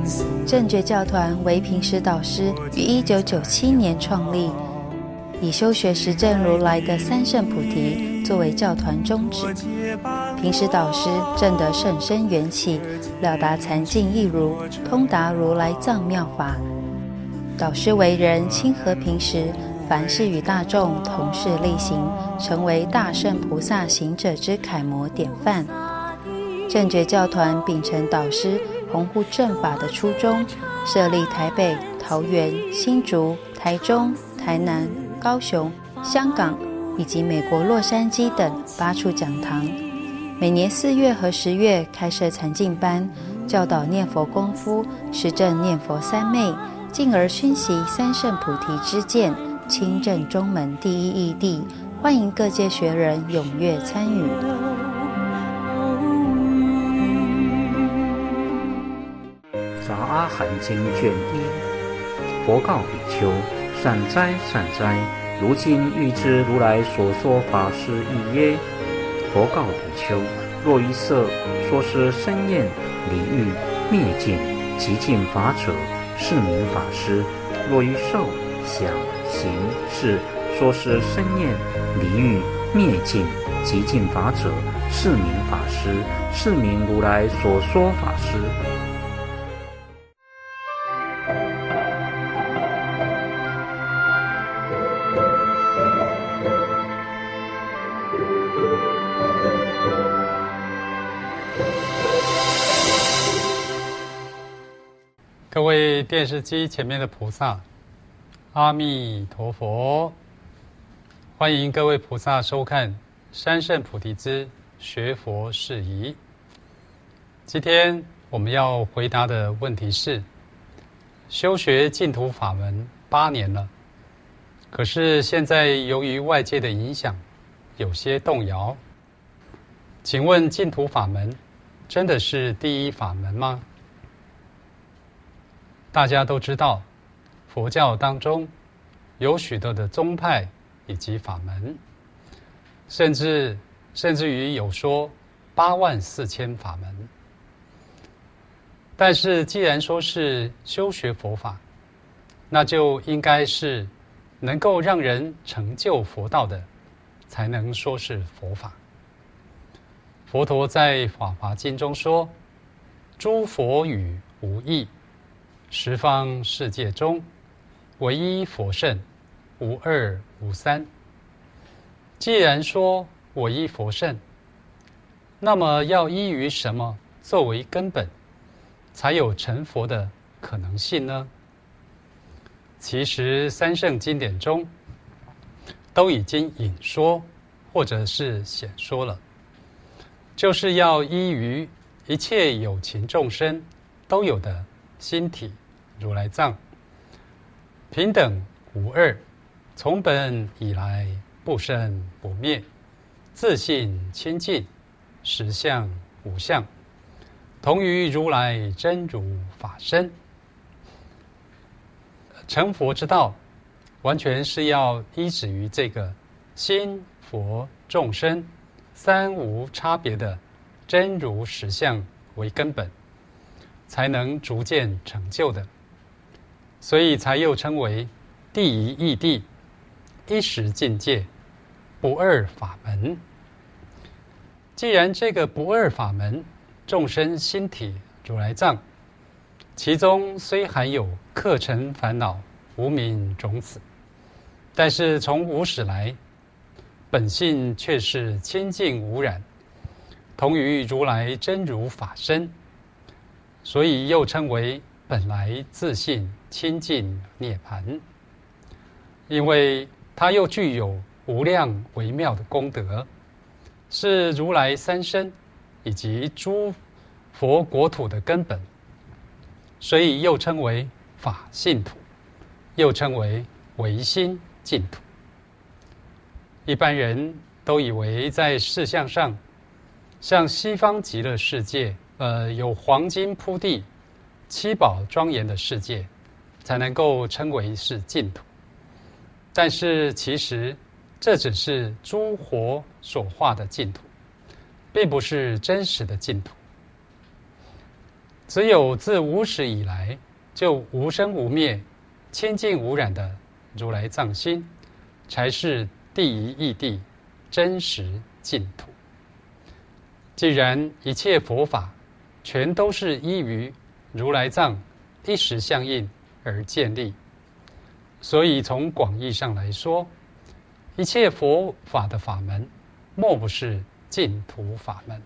正觉教团为平时导师于1997年创立，以修学实证如来的三圣菩提作为教团宗旨。平时导师证得甚深缘起，了达禅境义如，通达如来藏妙法。导师为人亲和平时，凡事与大众同事力行，成为大圣菩萨行者之楷模典范。正觉教团秉承导师弘护正法的初衷，设立台北、桃园、新竹、台中、台南、高雄、香港以及美国洛杉矶等8处讲堂，每年4月和10月开设禅境班，教导念佛功夫，实证念佛三昧，进而熏习三圣菩提之见，亲证中门第一义谛，欢迎各界学人踊跃参与。 杂阿含经卷1，佛告比丘：善哉善哉，如今欲知如来所说法是义耶？佛告比丘：若于色说是生厌离欲灭尽极尽法者，是名法师；若于受想行识说是生厌离欲灭尽极尽法者，是名法师，是名如来所说法师。 各位电视机前面的菩萨，阿弥陀佛！欢迎各位菩萨收看三圣菩提之学佛事宜。今天我们要回答的问题是：修学净土法门8年了，可是现在由于外界的影响，有些动摇。请问净土法门真的是第一法门吗？大家都知道，佛教当中有许多的宗派以及法门，甚至于有说84000法门。但是既然说是修学佛法，那就应该是能够让人成就佛道的，才能说是佛法。佛陀在《法华经》中说：诸佛语无异，十方世界中，唯一佛圣，无二无三。既然说唯一佛圣，那么要依于什么作为根本，才有成佛的可能性呢？其实三圣经典中都已经引说或者是显说了，就是要依于一切有情众生都有的心体如来藏，平等无二，从本以来不生不灭，自性清净，实相无相，同于如来真如法身。成佛之道完全是要依止于这个心佛众生三无差别的真如实相为根本，才能逐渐成就的。所以才又称为第一义谛，一时境界，不二法门。既然这个不二法门，众生心体如来藏，其中虽含有客尘烦恼无明种子，但是从无始来，本性却是清净无染，同于如来真如法身，所以又称为本来自性清净涅槃。因为它又具有无量微妙的功德，是如来三身以及诸佛国土的根本，所以又称为法性土，又称为唯心净土。一般人都以为在事相上，像西方极乐世界，有黄金铺地、七宝庄严的世界，才能够称为是净土。但是其实这只是诸佛所画的净土，并不是真实的净土。 只有自无始以来就无生无灭、清净无染的如来藏心，才是第一义谛、真实净土。既然一切佛法全都是依于如来藏一时相应而建立，所以从广义上来说，一切佛法的法门莫不是净土法门。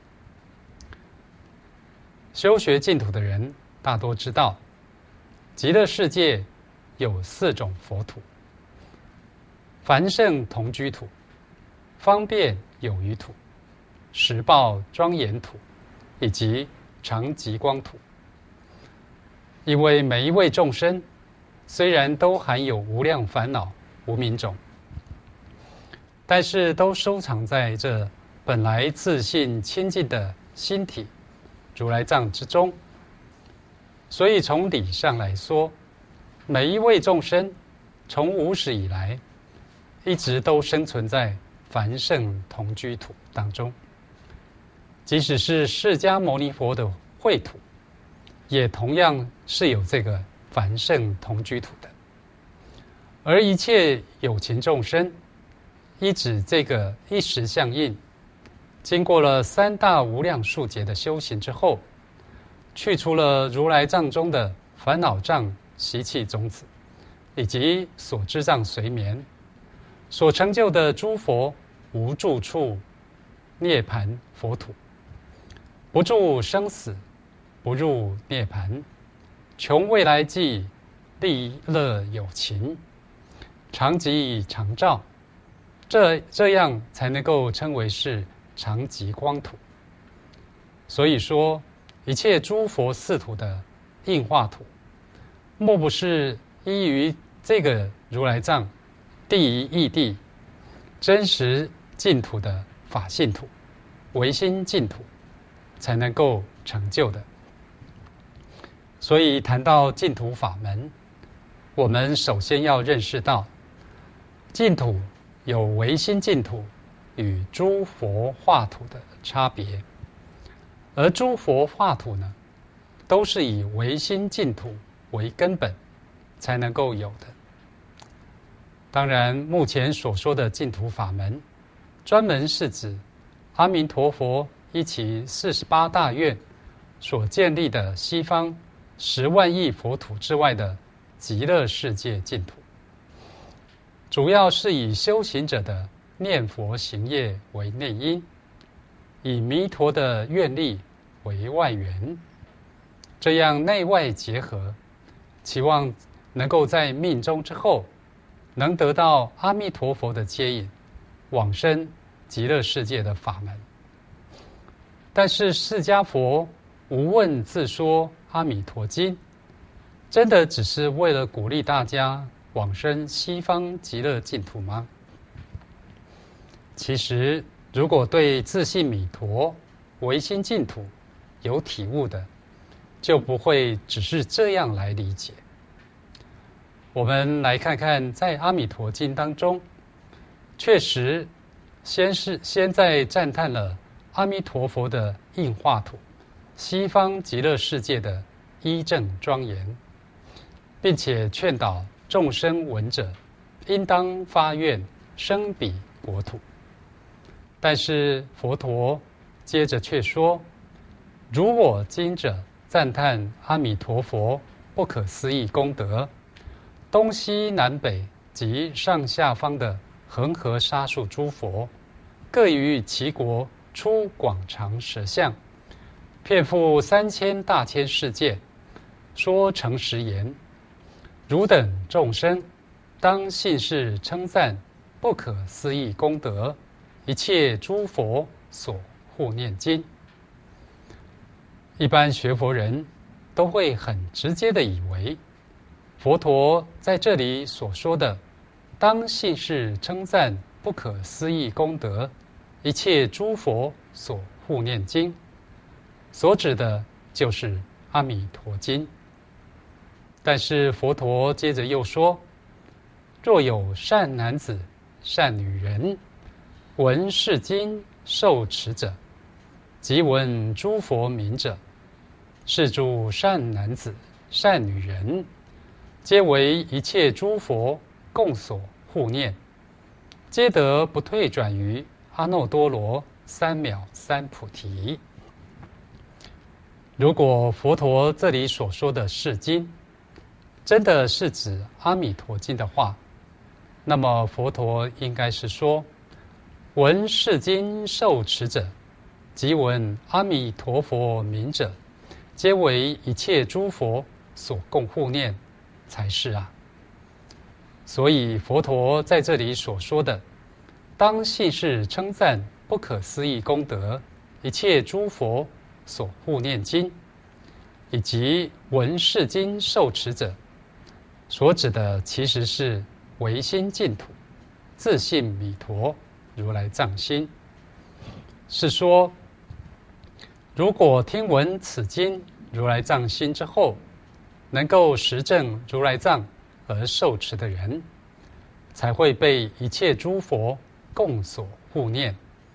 修学净土的人大多知道，极乐世界有4种佛土：凡圣同居土、方便有余土、实报庄严土，以及常寂光土。因为每一位众生虽然都含有无量烦恼无明种，但是都收藏在这本来自信清净的心体如来藏之中。所以从理上来说，每一位众生从无始以来一直都生存在凡圣同居土当中。即使是释迦牟尼佛的秽土，也同样是有这个凡圣同居土的。而一切有情众生依止这个一时相应，经过了3大无量数劫的修行之后，去除了如来藏中的烦恼障习气种子，以及所知障随眠，所成就的诸佛无住处涅槃佛土，不住生死，不入涅槃，穷未来际，利乐有情，常寂常照，这样才能够称为是常寂光土。所以说，一切诸佛四土的应化土，莫不是依于这个如来藏第一义谛、真实净土的法性土、唯心净土才能够成就的。所以谈到净土法门，我们首先要认识到，净土有唯心净土与诸佛化土的差别。而诸佛化土呢，都是以唯心净土为根本才能够有的。当然，目前所说的净土法门，专门是指阿弥陀佛依其48大愿所建立的西方10万亿佛土之外的极乐世界净土，主要是以修行者的念佛行业为内因，以弥陀的愿力为外缘，这样内外结合，期望能够在命终之后能得到阿弥陀佛的接引，往生极乐世界的法门。但是释迦佛无问自说阿弥陀经，真的只是为了鼓励大家往生西方极乐净土吗？其实如果对自信弥陀、唯心净土有体悟的，就不会只是这样来理解。我们来看看在阿弥陀经当中，确实先在赞叹了阿弥陀佛的应化土西方极乐世界的依正庄严，并且劝导众生闻者应当发愿生彼国土。但是佛陀接着却说，如我今者赞叹阿弥陀佛不可思议功德，东西南北及上下方的恒河沙数诸佛，各于其国出广长舌相，遍覆3000大千世界，说诚实言：汝等众生，当信是称赞不可思议功德，一切诸佛所护念经。一般学佛人都会很直接的以为，佛陀在这里所说的当信是称赞不可思议功德，一切诸佛所护念经，所指的就是阿弥陀经。但是佛陀接着又说，若有善男子善女人闻是经受持者，即闻诸佛名者， 是诸善男子、善女人，皆为一切诸佛共所护念，皆得不退转于阿耨多罗三藐三菩提。如果佛陀这里所说的是经，真的是指阿弥陀经的话，那么佛陀应该是说，闻是经受持者，即闻阿弥陀佛名者，皆为一切诸佛所共护念，才是啊。所以佛陀在这里所说的，当信是称赞不可思议功德，一切诸佛所护念经，以及闻是经受持者，所指的其实是唯心净土、自信弥陀如来藏心。是说，如果听闻此经如来藏心之后，能够实证如来藏而受持的人，才会被一切诸佛共所护念，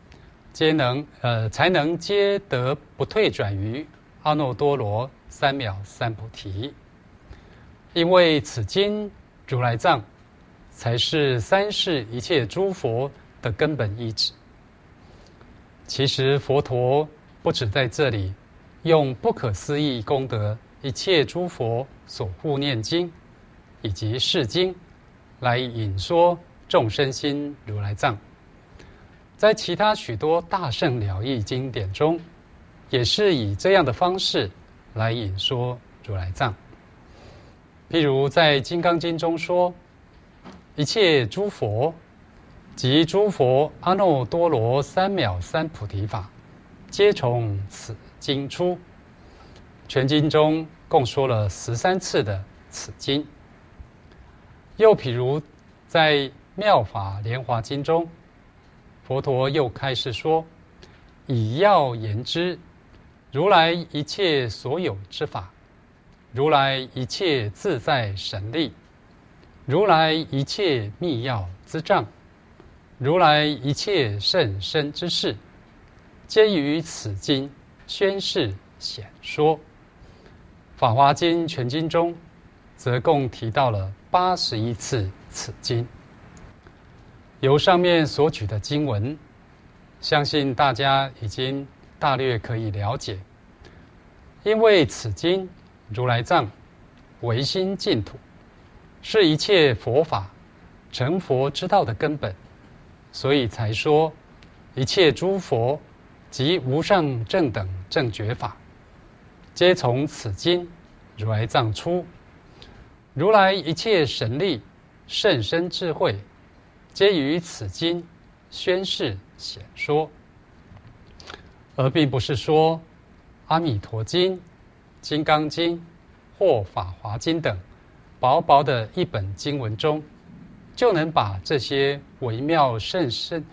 才能皆得不退转于阿耨多罗三藐三菩提。因为此经如来藏才是三世一切诸佛的根本意旨。其实佛陀不只在这里用不可思议功德一切诸佛所护念经以及释经来引说众生心如来藏，在其他许多大乘了义经典中，也是以这样的方式来引说如来藏。譬如在《金刚经》中说，一切诸佛及诸佛阿耨多罗三藐三菩提法，皆从此经出。全经中共说了13次的此经。又譬如在《妙法莲华经》中，佛陀又开示说，以要言之，如来一切所有之法，如来一切自在神力，如来一切密要资障，如来一切甚深之事，皆于此经宣示显说。法华经全经中则共提到了81次此经。由上面所举的经文，相信大家已经大略可以了解，因为此经如来藏唯心净土，是一切佛法成佛之道的根本，所以才说一切诸佛及无上正等正觉法，皆从此经如来藏出。如来一切神力甚深智慧，皆于此经宣示显说。而并不是说阿弥陀经、金刚经或法华经等薄薄的一本经文中，就能把这些微妙甚深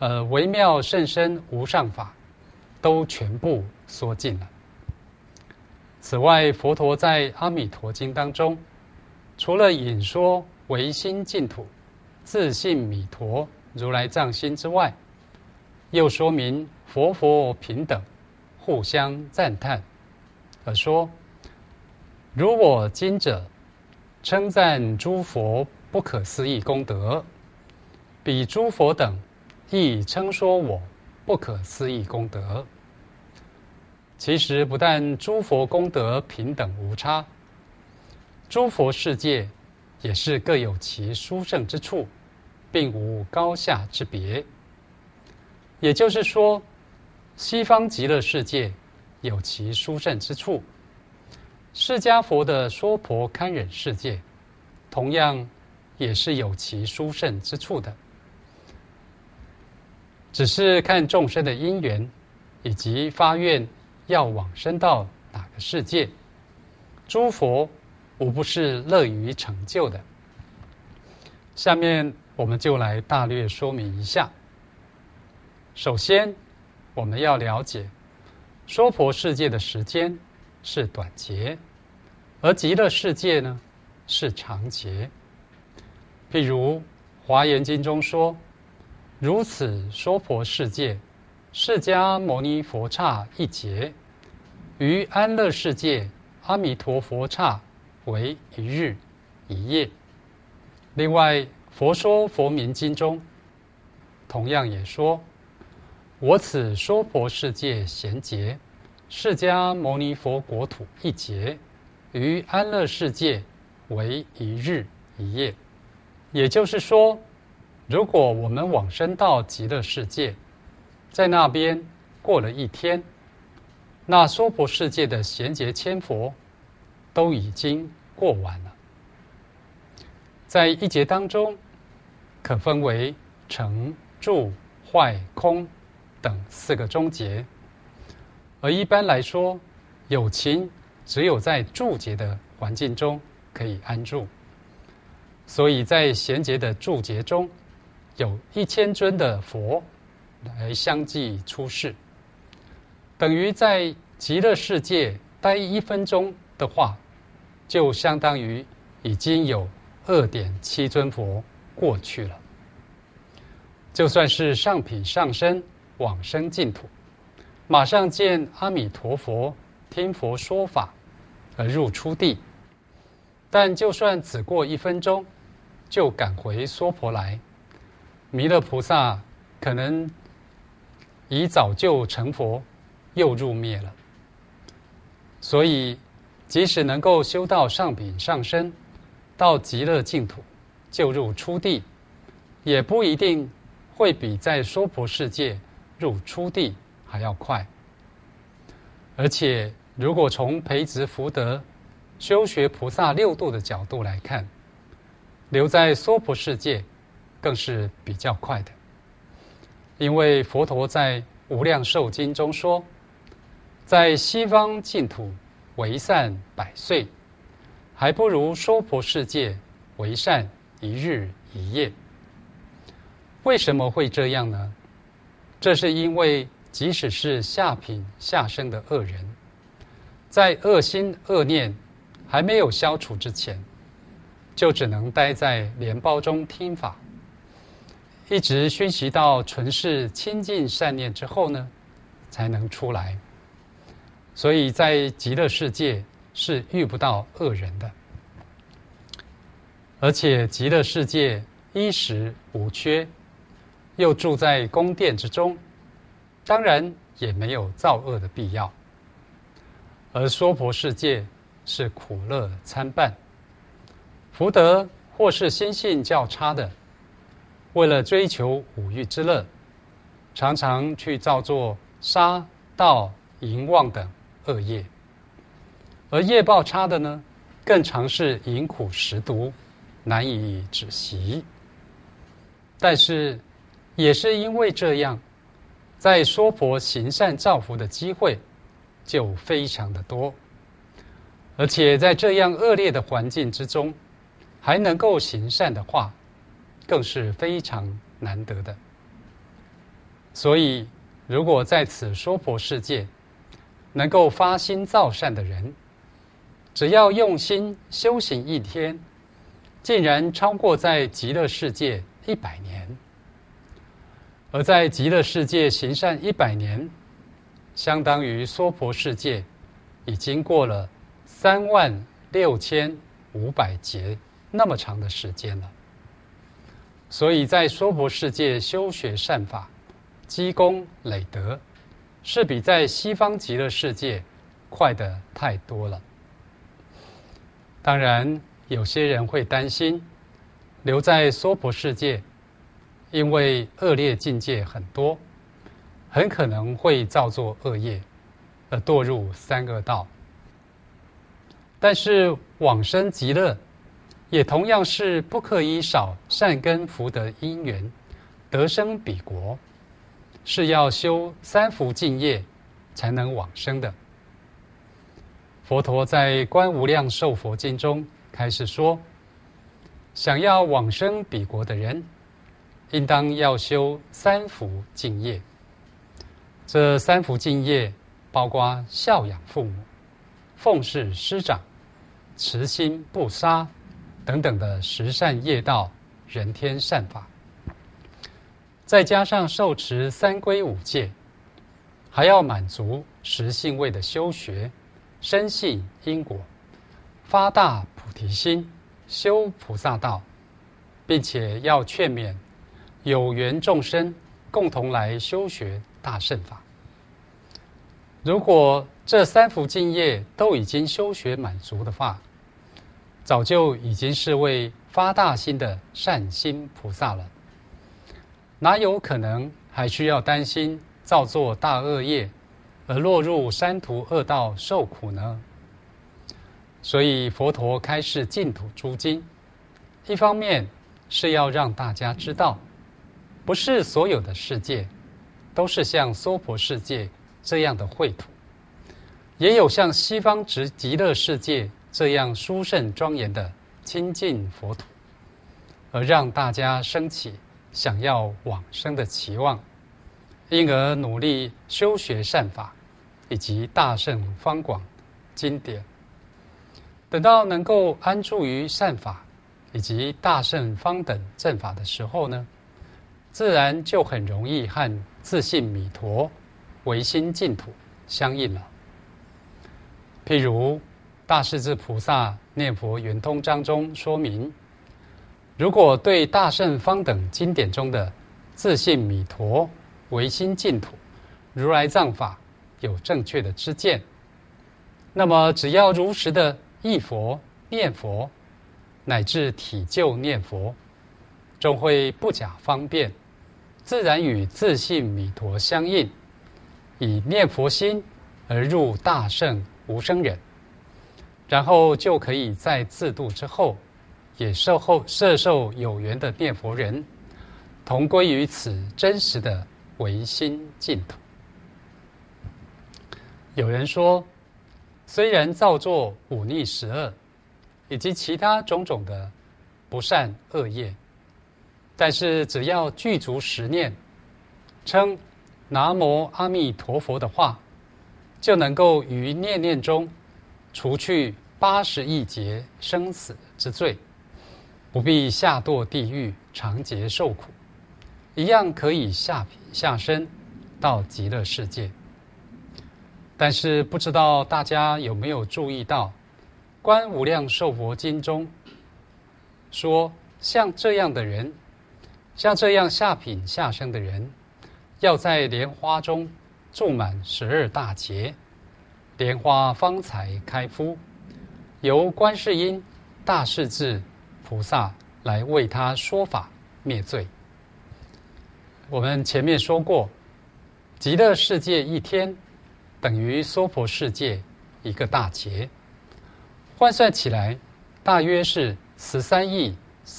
无上法都全部说尽了。此外，佛陀在阿弥陀经当中，除了引说唯心净土、自信弥陀如来藏心之外，又说明佛平等，互相赞叹，而说，如我今者称赞诸佛不可思议功德，彼诸佛等亦称说我不可思议功德。其实不但诸佛功德平等无差，诸佛世界也是各有其殊胜之处，并无高下之别。也就是说，西方极乐世界有其殊胜之处，释迦佛的娑婆堪忍世界同样也是有其殊胜之处的，只是看众生的因缘以及发愿要往生到哪个世界，诸佛无不是乐于成就的。下面我们就来大略说明一下。首先，我们要了解娑婆世界的时间是短劫，而极乐世界呢是长劫。譬如《华严经》中说，如此娑婆世界，释迦牟尼佛刹一劫， 于安乐世界阿弥陀佛刹为一日一夜。另外，佛说佛名经中同样也说，我此说婆世界贤劫，释迦牟尼佛国土一劫，于安乐世界为一日一夜。也就是说，如果我们往生到极乐世界，在那边过了一天，那娑婆世界的贤劫千佛都已经过完了。在一劫当中，可分为成、住、坏、空等4个中劫。而一般来说，有情只有在住劫的环境中可以安住，所以在贤劫的住劫中，有1000尊的佛来相继出世，等于在极乐世界待1分钟的话，就相当于已经有2.7尊佛过去了。就算是上品上身往生净土，马上见阿弥陀佛，听佛说法而入初地，但就算只过1分钟，就赶回娑婆来，弥勒菩萨可能已早就成佛，又入灭了。所以，即使能够修到上品上身，到极乐净土，就入初地，也不一定会比在娑婆世界入初地还要快。而且，如果从培植福德、修学菩萨6度的角度来看，留在娑婆世界更是比较快的。因为佛陀在《无量寿经》中说，在西方净土为善100岁，还不如娑婆世界为善1日1夜。为什么会这样呢？这是因为即使是下品下生的恶人，在恶心恶念还没有消除之前，就只能待在莲苞中听法，一直熏习到纯是清净善念之后呢，才能出来。所以在极乐世界是遇不到恶人的，而且极乐世界衣食无缺，又住在宫殿之中，当然也没有造恶的必要。而娑婆世界是苦乐参半，福德或是心性较差的，为了追求五欲之乐，常常去造作杀、盗、淫、妄等恶业；而业报差的呢，更常是饮苦食毒，难以止息。但是，也是因为这样，在娑婆行善造福的机会就非常的多，而且在这样恶劣的环境之中，还能够行善的话，更是非常难得的。所以，如果在此娑婆世界能够发心造善的人，只要用心修行1天，竟然超过在极乐世界100年。而在极乐世界行善100年，相当于娑婆世界已经过了36500劫那么长的时间了。所以在娑婆世界修学善法，积功累德，是比在西方极乐世界快得太多了。当然，有些人会担心，留在娑婆世界，因为恶劣境界很多，很可能会造作恶业，而堕入3恶道。但是往生极乐，也同样是不可以少善根福德因缘，得生彼国，是要修3福净业才能往生的。佛陀在《观无量寿佛经》中开始说，想要往生彼国的人，应当要修3福净业。这3福净业包括孝养父母、奉事师长、慈心不杀等等的十善业道、人天善法，再加上受持3皈5戒，还要满足实性位的修学，深信因果，发大菩提心，修菩萨道，并且要劝勉有缘众生共同来修学大乘法。如果这三福敬业都已经修学满足的话，早就已经是位发大心的善心菩萨了，哪有可能还需要担心造作大恶业而落入三途恶道受苦呢？所以佛陀开示净土诸经，一方面是要让大家知道，不是所有的世界都是像娑婆世界这样的秽土，也有像西方极乐世界这样殊胜庄严的清净佛土，而让大家升起想要往生的期望，因而努力修学善法以及大乘方广经典。等到能够安住于善法以及大乘方等正法的时候呢，自然就很容易和自性弥陀唯心净土相应了。譬如大势至菩萨念佛圆通章中说明，如果对大乘方等经典中的自性弥陀唯心净土如来藏法有正确的知见，那么只要如实的忆佛念佛乃至体就念佛，终会不假方便，自然与自性弥陀相应，以念佛心而入大乘无生忍，然后就可以在自度之后，也摄受有缘的念佛人，同归于此真实的唯心净土。有人说，虽然造作忤逆十恶以及其他种种的不善恶业，但是只要具足十念，称南无阿弥陀佛的话，就能够于念念中除去80亿劫生死之罪，不必下堕地狱长劫受苦，一样可以下品下生到极乐世界。但是不知道大家有没有注意到，观无量寿佛经中说，像这样的人，像这样下品下生的人，要在莲花中住满12大劫，莲花方才开敷，由观世音大势至菩萨来为他说法灭罪。我们前面说过，极乐世界一天等于娑婆世界一个大劫，换算起来大约是13亿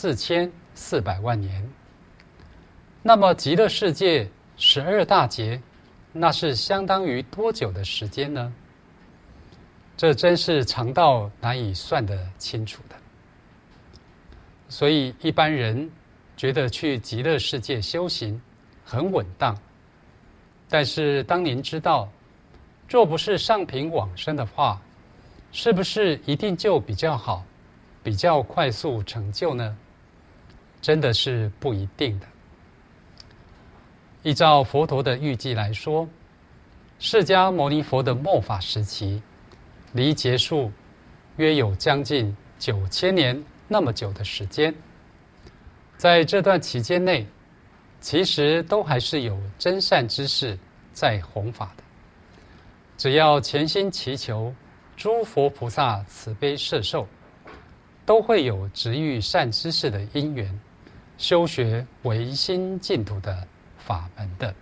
4400万年。那么极乐世界12大劫，那是相当于多久的时间呢？这真是长到难以算得清楚的。所以一般人觉得去极乐世界修行很稳当，但是当您知道若不是上品往生的话，是不是一定就比较好，比较快速成就呢？真的是不一定的。依照佛陀的预计来说，释迦牟尼佛的末法时期离结束约有将近9000年那么久的时间，在这段期间内，其实都还是有真善之士在弘法的。只要潜心祈求诸佛菩萨慈悲摄受，都会有值遇善知识的因缘，修学唯心净土的法门的。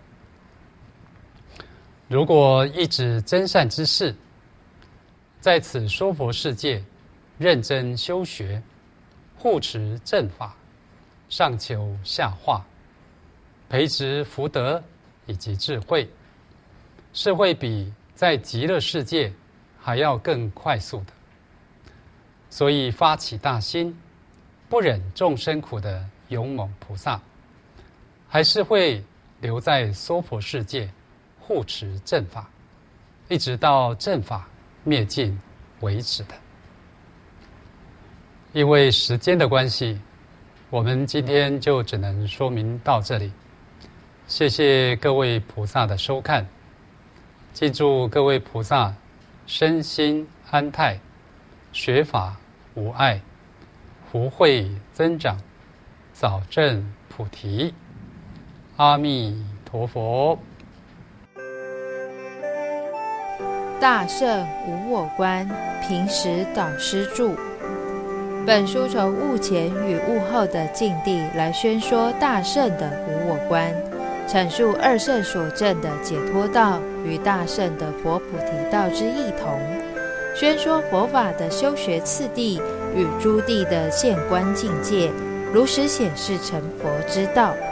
如果一指真善之士，在此娑婆世界认真修学，护持正法，上求下化，培植福德以及智慧，是会比在极乐世界还要更快速的。所以发起大心，不忍众生苦的勇猛菩萨，还是会留在娑婆世界护持正法，一直到正法灭尽为止的。因为时间的关系，我们今天就只能说明到这里。谢谢各位菩萨的收看。 记住各位菩萨身心安泰，学法无碍，福慧增长，早证菩提。阿弥陀佛。 大圣无我观，平时导师著。本书从悟前与悟后的境地来宣说大圣的无我观，阐述二圣所证的解脱道与大圣的佛菩提道之异同，宣说佛法的修学次第与诸地的现观境界，如实显示成佛之道。